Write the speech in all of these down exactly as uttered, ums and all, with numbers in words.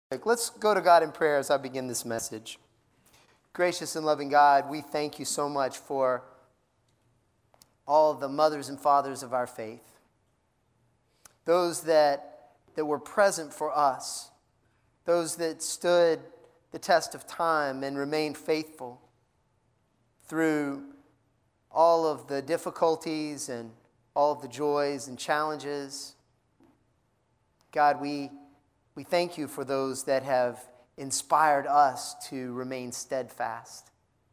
Let's go to God in prayer as I begin this message. Gracious and loving God, we thank you so much for all of the mothers and fathers of our faith. Those that, that were present for us. Those that stood the test of time and remained faithful through all of the difficulties and all of the joys and challenges. God, we We thank you for those that have inspired us to remain steadfast.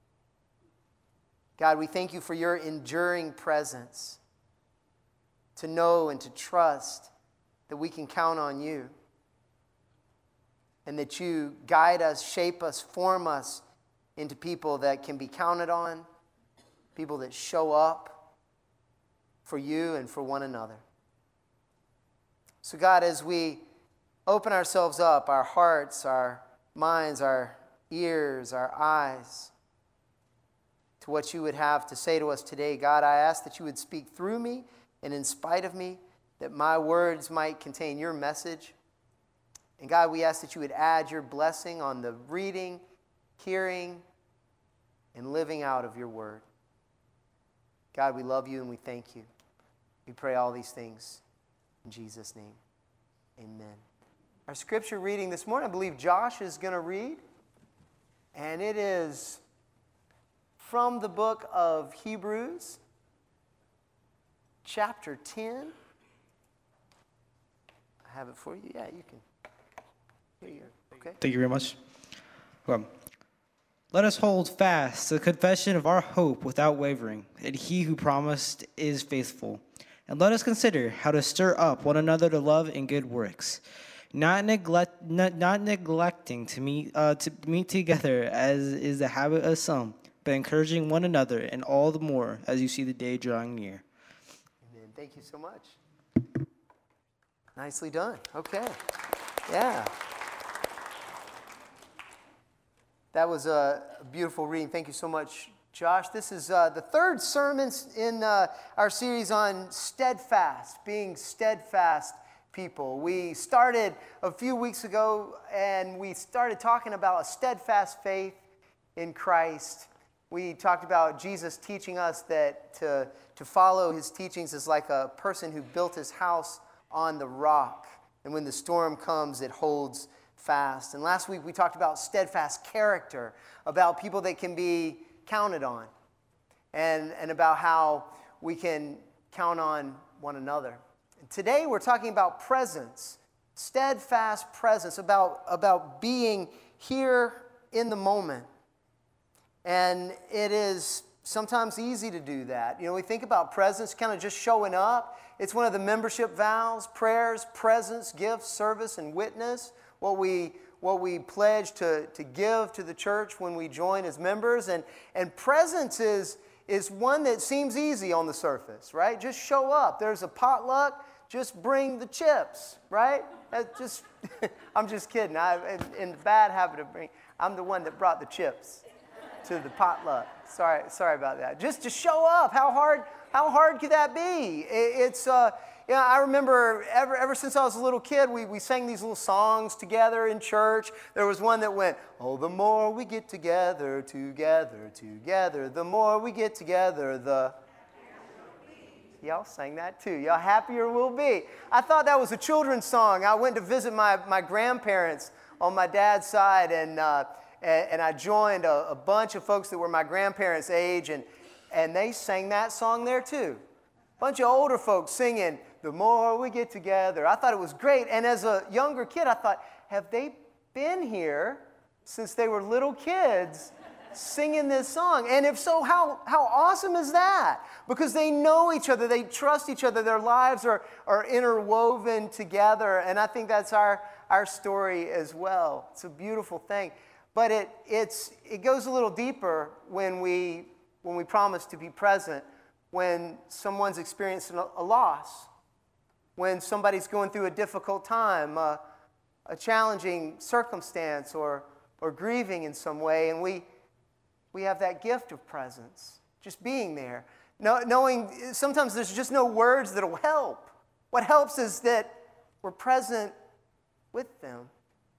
God, we thank you for your enduring presence, to know and to trust that we can count on you, and that you guide us, shape us, form us into people that can be counted on, people that show up for you and for one another. So God, as we open ourselves up, our hearts, our minds, our ears, our eyes, to what you would have to say to us today. God, I ask that you would speak through me and in spite of me, that my words might contain your message. And God, we ask that you would add your blessing on the reading, hearing, and living out of your word. God, we love you and we thank you. We pray all these things in Jesus' name. Amen. Our scripture reading this morning, I believe Josh is going to read, and it is from the book of Hebrews, chapter ten. I have it for you. Yeah, you can. Here you go. Okay. Thank you very much. Well, let us hold fast the confession of our hope without wavering, and he who promised is faithful. And let us consider how to stir up one another to love and good works, Not neglect, not, not neglecting to meet uh, to meet together as is the habit of some, but encouraging one another, and all the more as you see the day drawing near. Amen. Thank you so much. Nicely done. Okay. Yeah. That was a beautiful reading. Thank you so much, Josh. This is uh, the third sermon in uh, our series on steadfast, being steadfast people. We started a few weeks ago and we started talking about a steadfast faith in Christ. We talked about Jesus teaching us that to, to follow his teachings is like a person who built his house on the rock. And when the storm comes, it holds fast. And last week we talked about steadfast character, about people that can be counted on, and, and about how we can count on one another. Today we're talking about presence, steadfast presence, about, about being here in the moment. And it is sometimes easy to do that. You know, we think about presence kind of just showing up. It's one of the membership vows, prayers, presence, gifts, service, and witness, what we what we pledge to, to give to the church when we join as members. And, and presence is, is one that seems easy on the surface, right? Just show up. There's a potluck. Just bring the chips, right? That's just, I'm just kidding. I, in, in the bad habit of bringing, I'm the one that brought the chips to the potluck. Sorry, sorry about that. Just to show up. How hard, how hard could that be? It, it's, uh, you know, I remember ever, ever since I was a little kid, we, we sang these little songs together in church. There was one that went, oh, the more we get together, together, together, the more we get together, the... Y'all sang that too. Y'all happier we'll be. I thought that was a children's song. I went to visit my, my grandparents on my dad's side, and uh, and, and I joined a, a bunch of folks that were my grandparents' age, and, and they sang that song there too. A bunch of older folks singing, the more we get together. I thought it was great. And as a younger kid, I thought, have they been here since they were little kids singing this song? And if so, how, how awesome is that? Because they know each other, they trust each other, their lives are, are interwoven together, and I think that's our, our story as well. It's a beautiful thing. But it, it's, it goes a little deeper when we, when we promise to be present, when someone's experiencing a, a loss, when somebody's going through a difficult time, uh, a challenging circumstance, or, or grieving in some way, and we We have that gift of presence, just being there. Knowing sometimes there's just no words that will help. What helps is that we're present with them.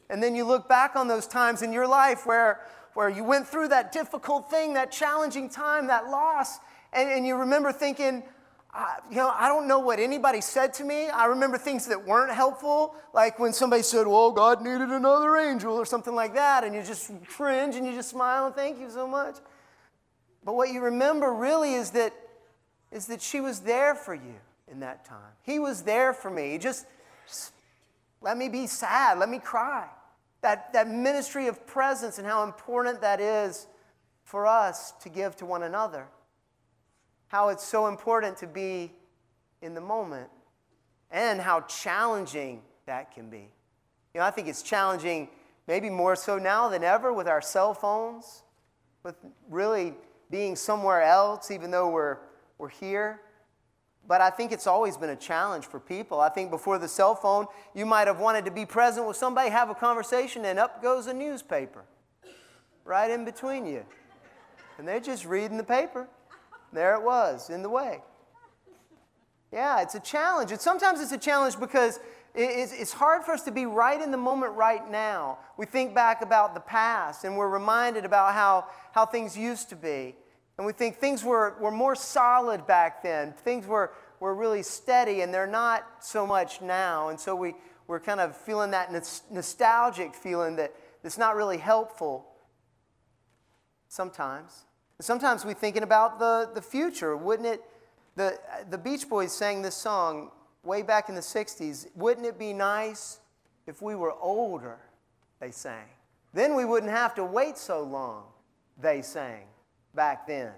And then you look back on those times in your life where, where you went through that difficult thing, that challenging time, that loss, and, and you remember thinking, I, you know, I don't know what anybody said to me. I remember things that weren't helpful, like when somebody said, well, God needed another angel or something like that, and you just cringe and you just smile and thank you so much. But what you remember really is that, is that she was there for you in that time. He was there for me. Just, just let me be sad. Let me cry. That, that ministry of presence and how important that is for us to give to one another. How it's so important to be in the moment, and how challenging that can be. You know, I think it's challenging maybe more so now than ever with our cell phones, with really being somewhere else even though we're, we're here. But I think it's always been a challenge for people. I think before the cell phone, you might have wanted to be present with somebody, have a conversation, and up goes a newspaper right in between you. And they're just reading the paper. There it was, in the way. Yeah, it's a challenge. And sometimes it's a challenge because it's hard for us to be right in the moment right now. We think back about the past, and we're reminded about how, how things used to be. And we think things were, were more solid back then. Things were, were really steady, and they're not so much now. And so we, we're kind of feeling that nostalgic feeling that, that's not really helpful sometimes. Sometimes we're thinking about the, the future. Wouldn't it, the, the Beach Boys sang this song way back in the sixties. Wouldn't it be nice if we were older, they sang. Then we wouldn't have to wait so long, they sang back then.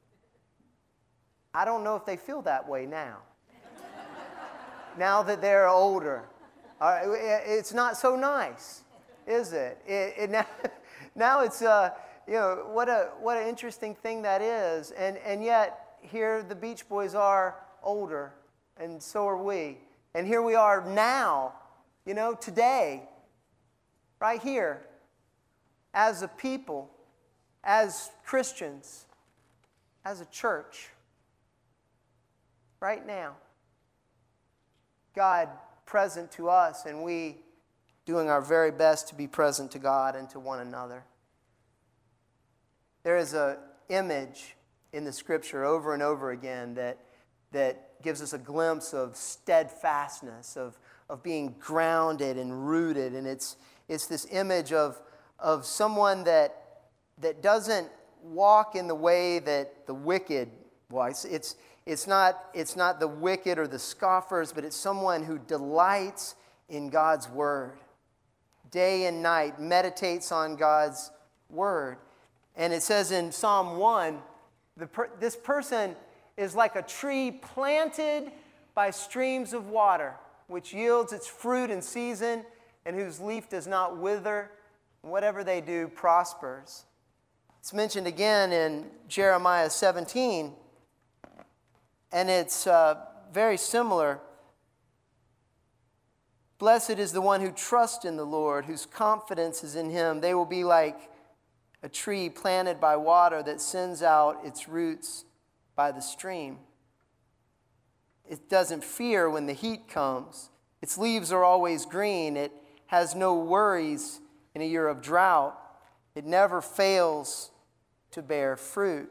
I don't know if they feel that way now. Now that they're older. Uh, it's not so nice, is it? it, it now, now it's... Uh, You know, what a what an interesting thing that is. And, and yet, here the Beach Boys are older, and so are we. And here we are now, you know, today, right here, as a people, as Christians, as a church, right now. God present to us, and we doing our very best to be present to God and to one another. There is an image in the Scripture over and over again that, that gives us a glimpse of steadfastness, of, of being grounded and rooted. And it's, it's this image of, of someone that, that doesn't walk in the way that the wicked walks. It's, it's, not, it's not the wicked or the scoffers, but it's someone who delights in God's Word. Day and night, meditates on God's Word. And it says in Psalm one, the per, this person is like a tree planted by streams of water, which yields its fruit in season, and whose leaf does not wither, and whatever they do prospers. It's mentioned again in Jeremiah seventeen, and it's uh, very similar. Blessed is the one who trusts in the Lord, whose confidence is in Him. They will be like a tree planted by water that sends out its roots by the stream. It doesn't fear when the heat comes. Its leaves are always green. It has no worries in a year of drought. It never fails to bear fruit.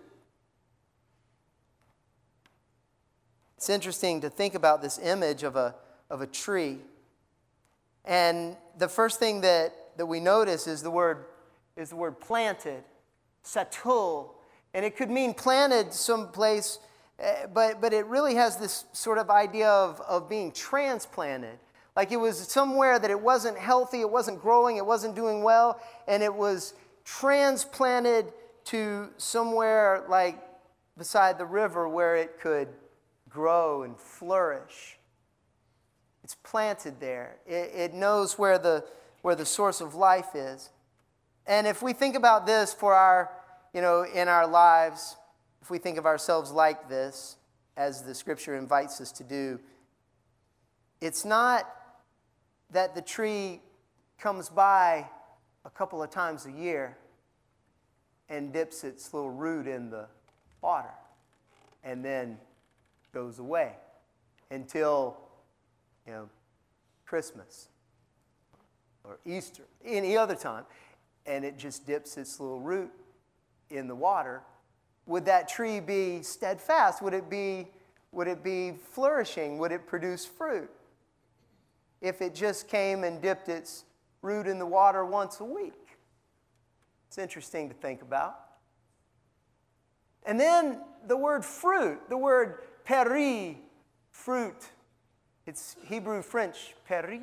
It's interesting to think about this image of a, of a tree. And the first thing that, that we notice is the word is the word planted, satul. And it could mean planted someplace, but, but it really has this sort of idea of, of being transplanted. Like it was somewhere that it wasn't healthy, it wasn't growing, it wasn't doing well, and it was transplanted to somewhere like beside the river where it could grow and flourish. It's planted there. It, it knows where the, where the source of life is. And if we think about this for our, you know, in our lives, if we think of ourselves like this, as the Scripture invites us to do, it's not that the tree comes by a couple of times a year and dips its little root in the water and then goes away until, you know, Christmas or Easter, any other time, and it just dips its little root in the water, would that tree be steadfast? Would it be, would it be flourishing? Would it produce fruit? If it just came and dipped its root in the water once a week. It's interesting to think about. And then the word fruit, the word peri, fruit. It's Hebrew, French, peri.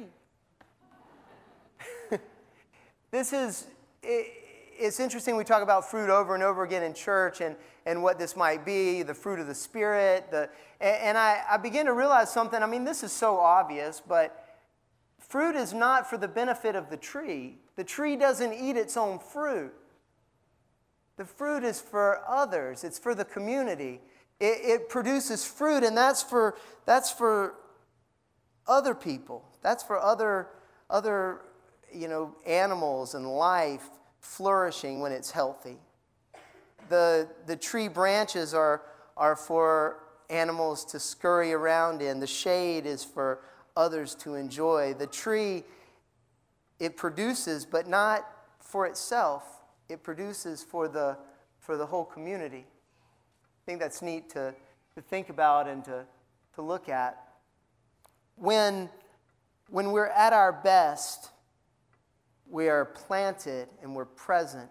This is, it, it's interesting we talk about fruit over and over again in church and, and what this might be, the fruit of the Spirit. The, and and I, I begin to realize something. I mean, this is so obvious, but fruit is not for the benefit of the tree. The tree doesn't eat its own fruit. The fruit is for others. It's for the community. It, it produces fruit, and that's for that's for other people. That's for other other you know animals and life flourishing when it's healthy. The the tree branches are are for animals to scurry around in. The shade is for others to enjoy. The tree, it produces, but not for itself. It produces for the for the whole community. I think that's neat to, to think about and to, to look at. When, when we're at our best, we are planted and we're present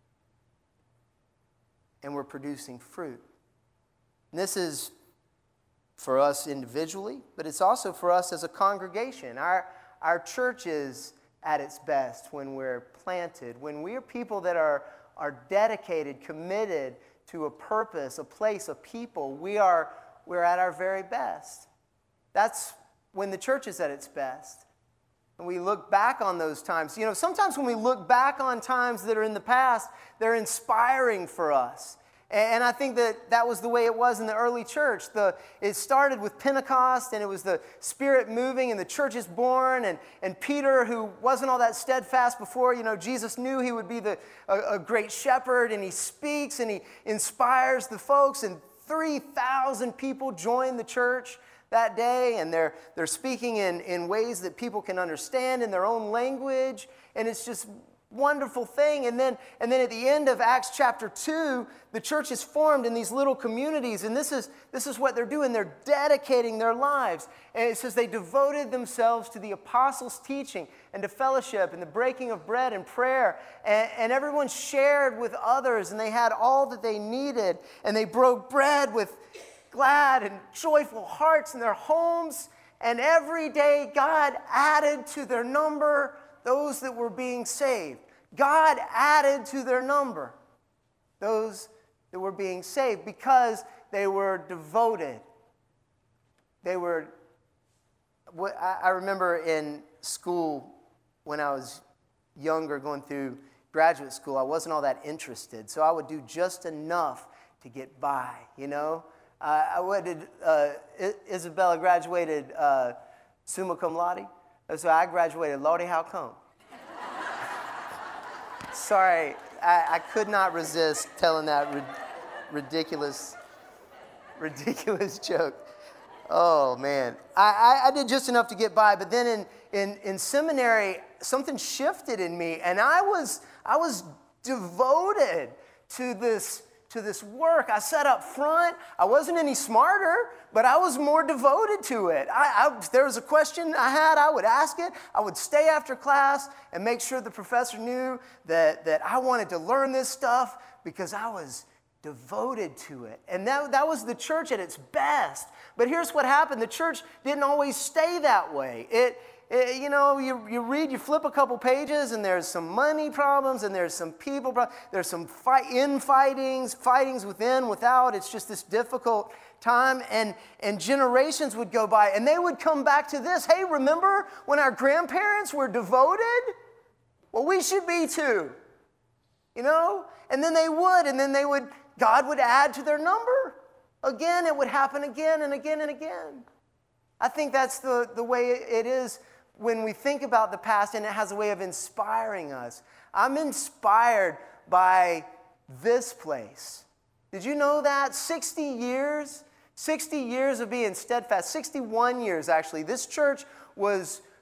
and we're producing fruit. And this is for us individually, but it's also for us as a congregation. Our, our church is at its best when we're planted, when we are people that are, are dedicated, committed to a purpose, a place, a people. We are, we're at our very best. That's when the church is at its best. And we look back on those times. You know, sometimes when we look back on times that are in the past, they're inspiring for us. And I think that that was the way it was in the early church. The, it started with Pentecost, and it was the Spirit moving, and the church is born. And, and Peter, who wasn't all that steadfast before, you know, Jesus knew he would be the, a, a great shepherd, and he speaks, and he inspires the folks. And three thousand people join the church that day, and they're, they're speaking in, in ways that people can understand in their own language. And it's just wonderful thing. And then and then at the end of Acts chapter two, the church is formed in these little communities, and this is this is what they're doing. They're dedicating their lives. And it says they devoted themselves to the apostles' teaching and to fellowship and the breaking of bread and prayer. And, and everyone shared with others, and they had all that they needed, and they broke bread with glad and joyful hearts in their homes. And every day God added to their number those that were being saved. God added to their number those that were being saved because they were devoted. They were, I remember in school when I was younger going through graduate school, I wasn't all that interested. So I would do just enough to get by, you know. Uh, I would, uh, Isabella graduated uh, summa cum laude. So I graduated laude how come? Sorry, I, I could not resist telling that ri- ridiculous, ridiculous joke. Oh, man. I, I, I did just enough to get by, but then in, in, in seminary, something shifted in me, and I was, I was devoted to this to this work. I sat up front. I wasn't any smarter, but I was more devoted to it. I, I, if there was a question I had, I would ask it. I would stay after class and make sure the professor knew that, that I wanted to learn this stuff because I was devoted to it. And that, that was the church at its best. But here's what happened. The church didn't always stay that way. It It, you know, you, you read, you flip a couple pages, and there's some money problems, and there's some people problems, there's some fight, infightings, fightings within, without. It's just this difficult time, and, and generations would go by, and they would come back to this. Hey, remember when our grandparents were devoted? Well, we should be too, you know? And then they would, and then they would, God would add to their number. Again, it would happen again and again and again. I think that's the, the way it is when we think about the past, and it has a way of inspiring us. I'm inspired by this place. Did you know that? sixty years, sixty years of being steadfast, sixty-one years actually. This church was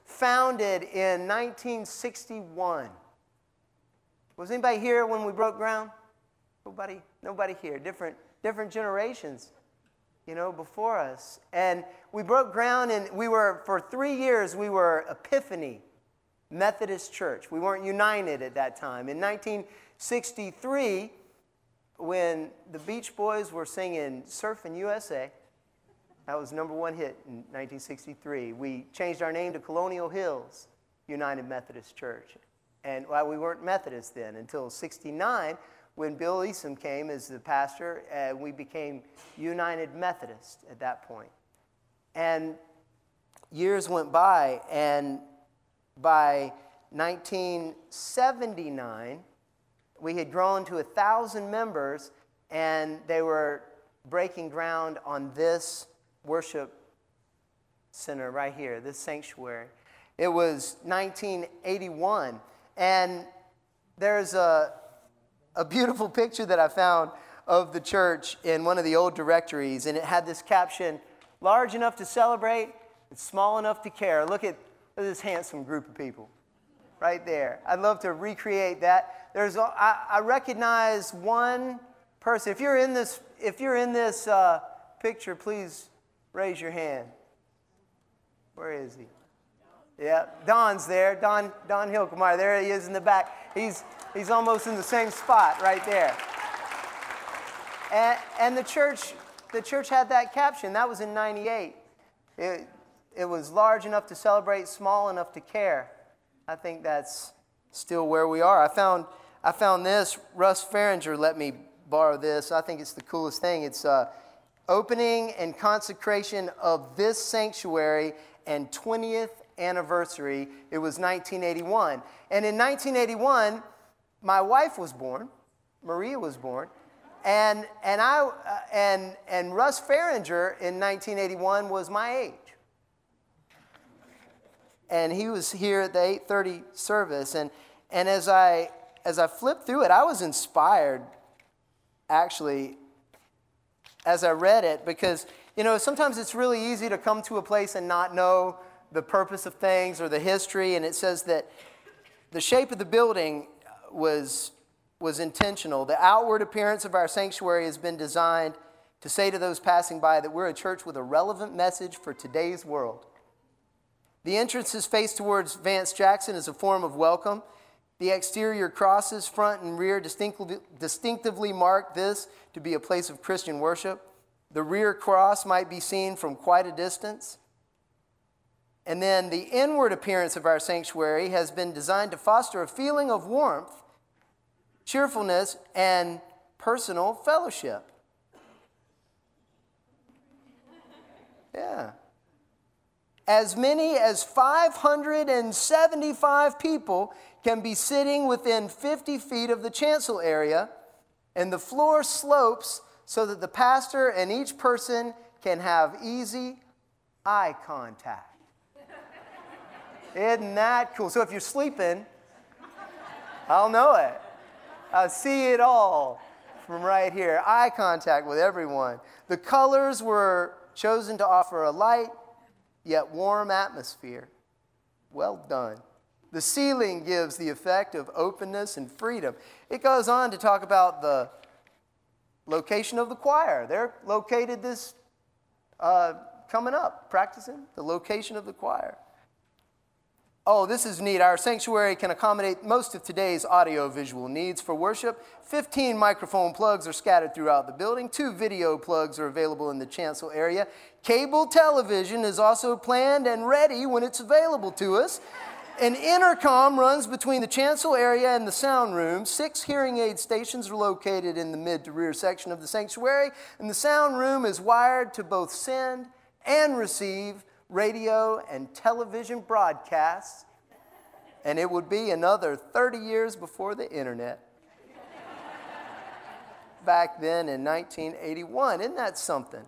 founded in nineteen sixty-one. Was anybody here when we broke ground? Nobody, nobody here. Different, different generations, you know, before us. And we broke ground, and we were, for three years, we were Epiphany Methodist Church. We weren't united at that time. In nineteen sixty-three, when the Beach Boys were singing Surfin' U S A, that was number one hit in nineteen sixty-three. We changed our name to Colonial Hills United Methodist Church. And well, we weren't Methodist then until sixty-nine, when Bill Easom came as the pastor, and we became United Methodist at that point. And years went by, and by nineteen seventy-nine, we had grown to a thousand members, and they were breaking ground on this worship center right here, this sanctuary. It was nineteen eighty-one, and there's a, a beautiful picture that I found of the church in one of the old directories, and it had this caption, "Large enough to celebrate, and small enough to care." Look at, look at this handsome group of people right there. I'd love to recreate that. There's, a, I, I recognize one person. If you're in this, if you're in this uh, picture, please raise your hand. Where is he? Yeah, Don's there. Don, Don Hilkemeyer. There he is in the back. He's, he's almost in the same spot right there. And, and the church, the church had that caption. That was in ninety-eight. It, it was large enough to celebrate, small enough to care. I think that's still where we are. I found, I found this. Russ Farringer let me borrow this. I think it's the coolest thing. It's uh, opening and consecration of this sanctuary and twentieth anniversary. It was nineteen eighty-one. And in nineteen eighty-one, my wife was born. Maria was born. And, and, I, uh, and, and Russ Farringer in nineteen eighty-one was my age. And he was here at the eight thirty service. And, and as I, as I flipped through it, I was inspired, actually, as I read it, because, you know, sometimes it's really easy to come to a place and not know the purpose of things or the history. And it says that the shape of the building was, was intentional. The outward appearance of our sanctuary has been designed to say to those passing by that we're a church with a relevant message for today's world. The entrances face towards Vance Jackson as a form of welcome. The exterior crosses, front and rear, distinctively, distinctively mark this to be a place of Christian worship. The rear cross might be seen from quite a distance. And then the inward appearance of our sanctuary has been designed to foster a feeling of warmth, cheerfulness, and personal fellowship. Yeah. As many as five hundred seventy-five people can be sitting within fifty feet of the chancel area, and the floor slopes so that the pastor and each person can have easy eye contact. Isn't that cool? So if you're sleeping, I'll know it. I'll see it all from right here. Eye contact with everyone. The colors were chosen to offer a light, yet warm atmosphere. Well done. The ceiling gives the effect of openness and freedom. It goes on to talk about the location of the choir. They're located this, uh, coming up, practicing the location of the choir. Oh, this is neat. Our sanctuary can accommodate most of today's audio-visual needs for worship. fifteen microphone plugs are scattered throughout the building. Two video plugs are available in the chancel area. Cable television is also planned and ready when it's available to us. An intercom runs between the chancel area and the sound room. Six hearing aid stations are located in the mid to rear section of the sanctuary, and the sound room is wired to both send and receive radio and television broadcasts, and it would be another thirty years before the internet. Back then in nineteen eighty-one, isn't that something?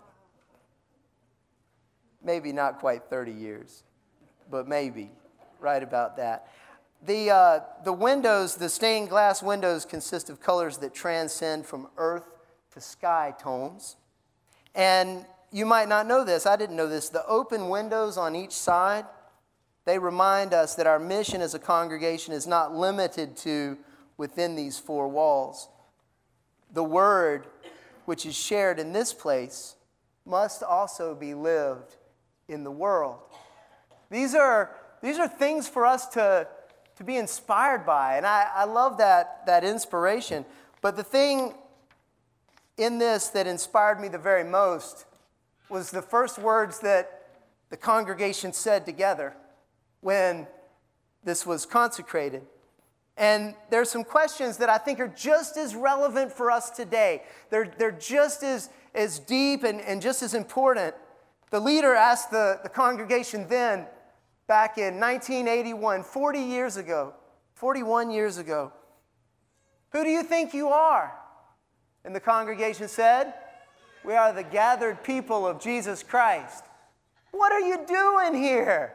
Maybe not quite thirty years, but maybe, right about that. The, uh, the windows, the stained glass windows consist of colors that transcend from earth to sky tones. And you might not know this, I didn't know this, the open windows on each side, They remind us that our mission as a congregation is not limited to within these four walls. The word which is shared in this place must also be lived in the world. These are, these are things for us to, to be inspired by, and I, I love that, that inspiration. But the thing in this that inspired me the very most was the first words that the congregation said together when this was consecrated. And there's some questions that I think are just as relevant for us today. They're, they're just as, as deep and, and just as important. The leader asked the, the congregation then, back in nineteen eighty-one, forty years ago, forty-one years ago, "Who do you think you are?" And the congregation said, "We are the gathered people of Jesus Christ." What are you doing here?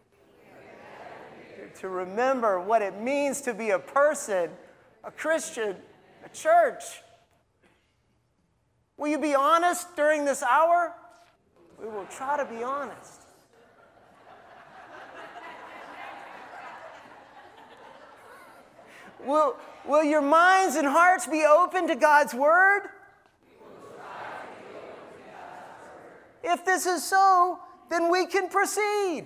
To remember what it means to be a person, a Christian, a church. Will you be honest during this hour? We will try to be honest. Will, will your minds and hearts be open to God's Word? If this is so, then we can proceed.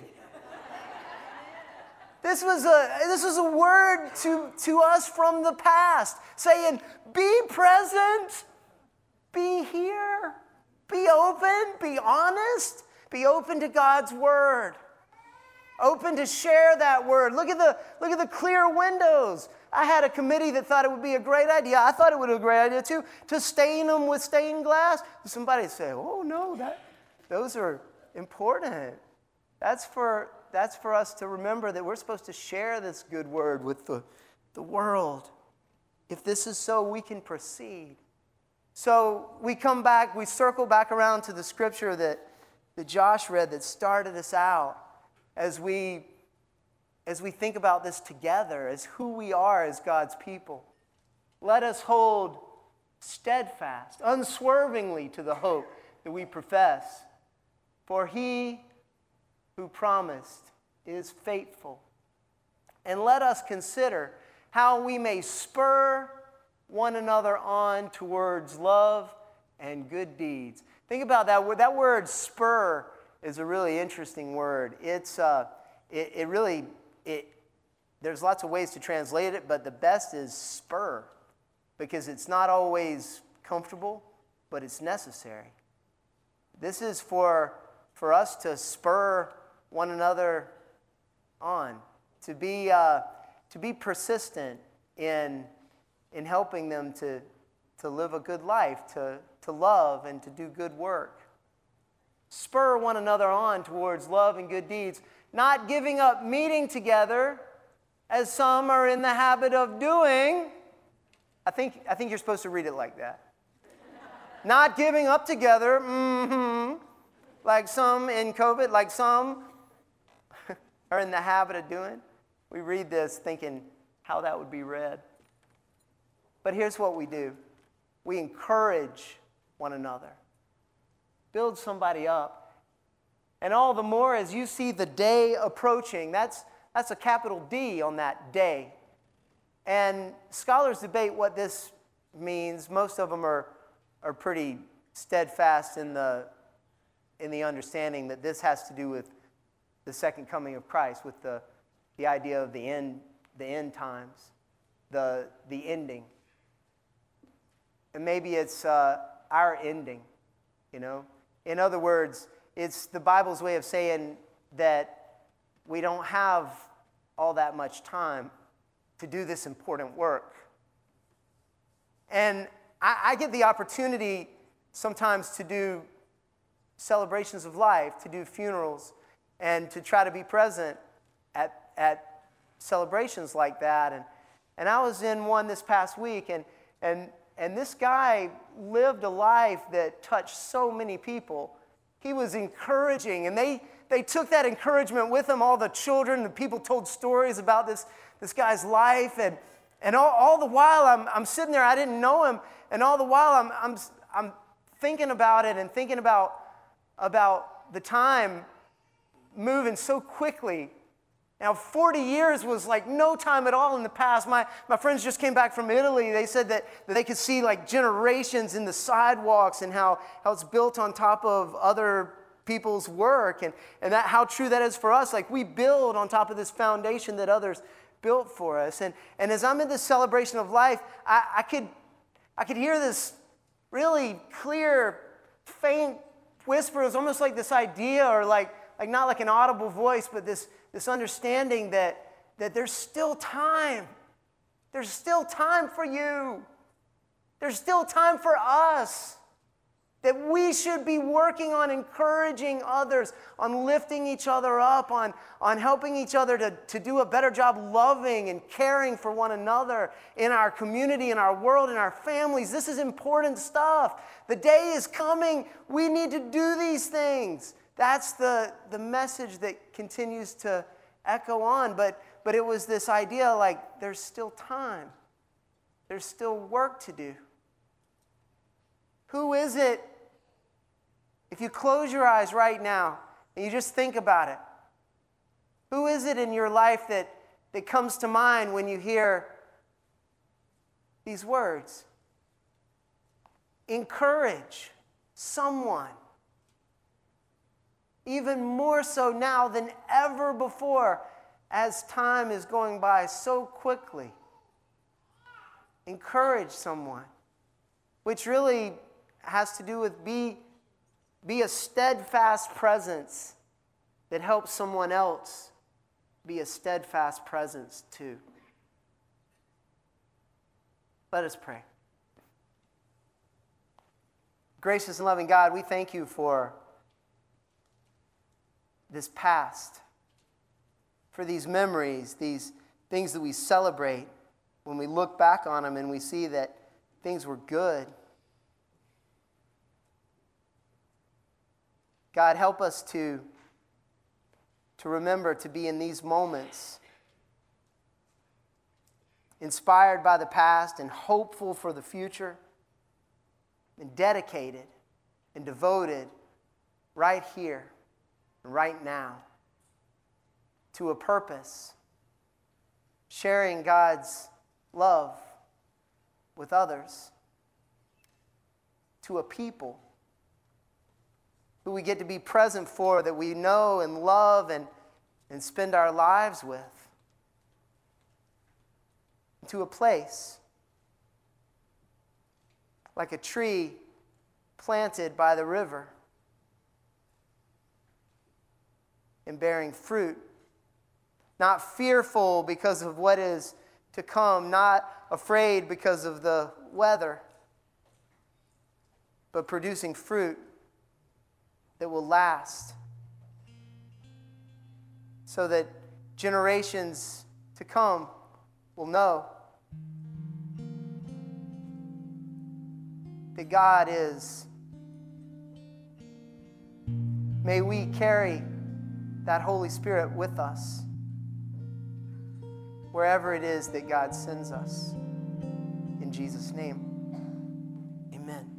This was a, this was a word to, to us from the past, saying, be present, be here, be open, be honest, be open to God's Word, open to share that Word. Look at the, look at the clear windows. I had a committee that thought it would be a great idea. I thought it would be a great idea too, to stain them with stained glass. Somebody say, oh no, that, those are important. That's for... That's for us to remember that we're supposed to share this good word with the, the world. If this is so, we can proceed. So we come back, we circle back around to the scripture that, that Josh read that started us out as we, as we think about this together, as who we are as God's people. Let us hold steadfast, unswervingly to the hope that we profess. For he who promised is faithful. And let us consider how we may spur one another on towards love and good deeds. Think about that word. That word spur is a really interesting word. It's uh, it, it really it. There's lots of ways to translate it, but the best is spur, because it's not always comfortable, but it's necessary. This is for for us to spur one another on, to be uh, to be persistent in in helping them to to live a good life, to to love and to do good work. Spur one another on towards love and good deeds, not giving up meeting together, as some are in the habit of doing. I think I think you're supposed to read it like that. Not giving up together, mm-hmm, like some in COVID, like some are in the habit of doing. We read this thinking how that would be read. But here's what we do. We encourage one another. Build somebody up. And all the more as you see the day approaching, that's, that's a capital D on that day. And scholars debate what this means. Most of them are, are pretty steadfast in the, in the understanding that this has to do with the second coming of Christ, with the, the idea of the end, the end times, the, the ending. And maybe it's uh, our ending, you know. In other words, it's the Bible's way of saying that we don't have all that much time to do this important work. And I, I get the opportunity sometimes to do celebrations of life, to do funerals, and to try to be present at, at celebrations like that. And, and I was in one this past week, and, and, and this guy lived a life that touched so many people. He was encouraging, and they, they took that encouragement with them. All the children, the people told stories about this, this guy's life, and, and all, all the while I'm, I'm sitting there, I didn't know him, and all the while I'm, I'm, I'm thinking about it and thinking about, about the time moving so quickly Now, forty years was like no time at all in the past. My, my friends just came back from Italy. They said that, that they could see like generations in the sidewalks and how, how it's built on top of other people's work, and, and that how true that is for us. Like, we build on top of this foundation that others built for us. And, and as I'm in this celebration of life, I, I could I could hear this really clear, faint whisper. It was almost like this idea, or like, like not like an audible voice, but this, this understanding that, that there's still time. There's still time for you. There's still time for us. That we should be working on encouraging others, on lifting each other up, on, on helping each other to, to do a better job loving and caring for one another in our community, in our world, in our families. This is important stuff. The day is coming. We need to do these things. That's the, the message that continues to echo on. But, but it was this idea like there's still time. There's still work to do. Who is it? If you close your eyes right now and you just think about it, who is it in your life that, that comes to mind when you hear these words? Encourage someone. Even more so now than ever before, as time is going by so quickly. Encourage someone, which really has to do with be Be a steadfast presence that helps someone else be a steadfast presence too. Let us pray. Gracious and loving God, we thank you for this past, for these memories, these things that we celebrate when we look back on them and we see that things were good. God, help us to, to remember to be in these moments inspired by the past and hopeful for the future and dedicated and devoted right here, right now, to a purpose, sharing God's love with others, to a people who we get to be present for, that we know and love and, and spend our lives with, to a place like a tree planted by the river and bearing fruit, not fearful because of what is to come, not afraid because of the weather, but producing fruit that will last, so that generations to come will know that God is. May we carry that Holy Spirit with us wherever it is that God sends us. In Jesus' name, amen.